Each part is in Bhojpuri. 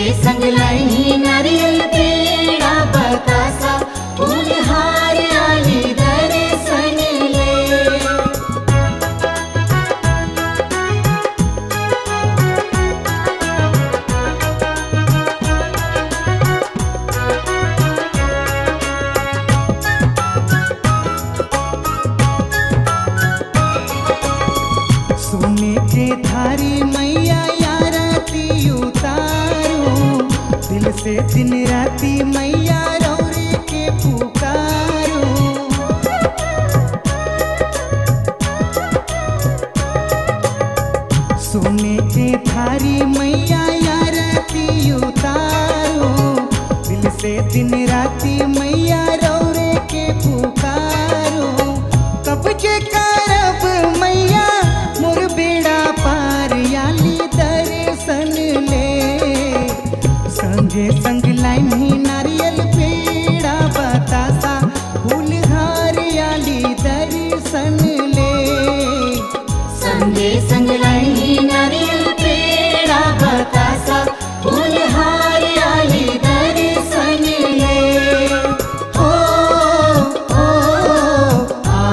संगे संग लाई नारियल पेड़ा बतासा फूल हार आली दर्शन ले। सोने के थारी मैया आरती उतारो, दिल से दिन राती मैया रौरे के पुकारो। सोने के थारी मैया आरती उतारो, दिल से दिन राती मैया रौरे के पुकारो। कब के करब मैया मोर बेड़ा पार आली दर्शन ले। संगे संग लाइनी नारियल पेड़ा बतासा फूल हार आली दर्शन ले। संगे संग लाई नारियल पेड़ा बतासा फूल हार आली दर्शन ले। ओ ओ आ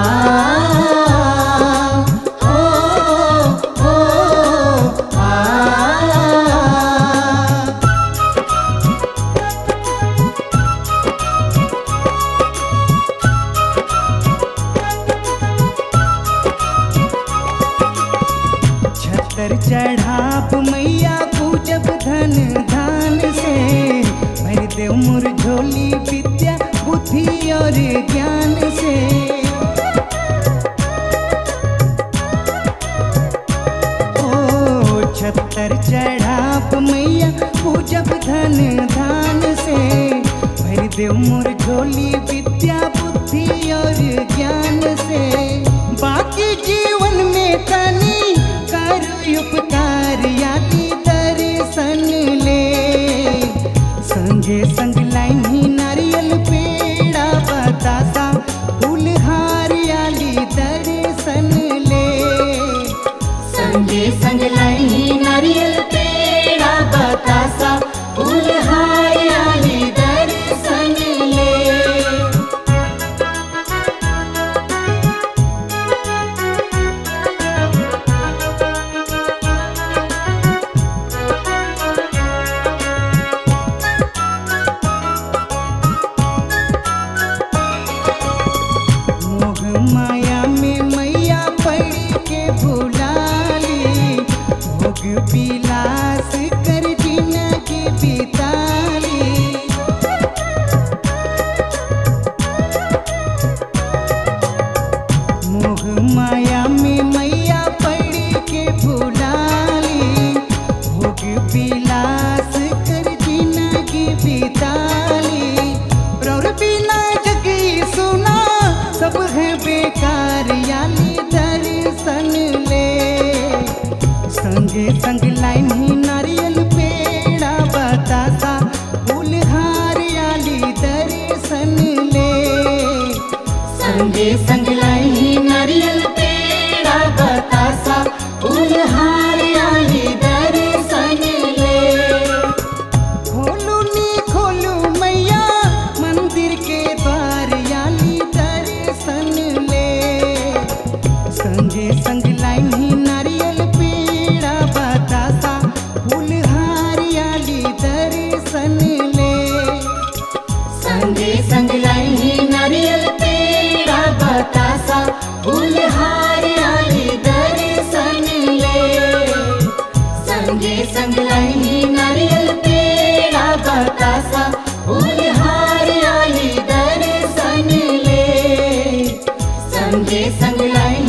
छतर चढ़ाप मैया पूजब धन धान से, भर देव मोर झोली विद्या बुद्धि और ज्ञान से। ओ छतर चढ़ाप मैया पूजब धन धान से, भर देव मोर झोली विद्या बुद्धि और ज्ञान से। बाकी जीवन में तनी उपकार आली दर्शन ले। संगे संग लाइनी नारियल पेड़ा बतासा फूल हार आली दर्शन ले। संगे संग लाई नारियल पेड़ा बतासा फूल हार आली दर्शन ले। माया में मैया पड़ के भुलाली, भोग विलास कर जिंदगी बिताली। मोह माया में मैया पड़ के भुलाली, भोग विलास कर जिंदगी बिताली। और बिना जगी सुना सब है बेकार आली दर्शन ले। संगे संग लाइनी नारियल पेड़ा बतासा फूल हार आली दर्शन ले। संगे संग लाई नारियल पेड़ा बतासा फूल हार आली दर्शन ले। खोलू नी खोलू मैया मंदिर के द्वार आली दर्शन ले। संगे संग लाइनी नारियल पेड़ा बतासा फूल हार आली दर्शन ले। संगे संग लाई नारियल पेड़ा बतासा फूल हार आली दर्शन ले। संगे संग लाई नारियल पेड़ा बतासा फूल हार आली दर्शन ले। संगे संग लाई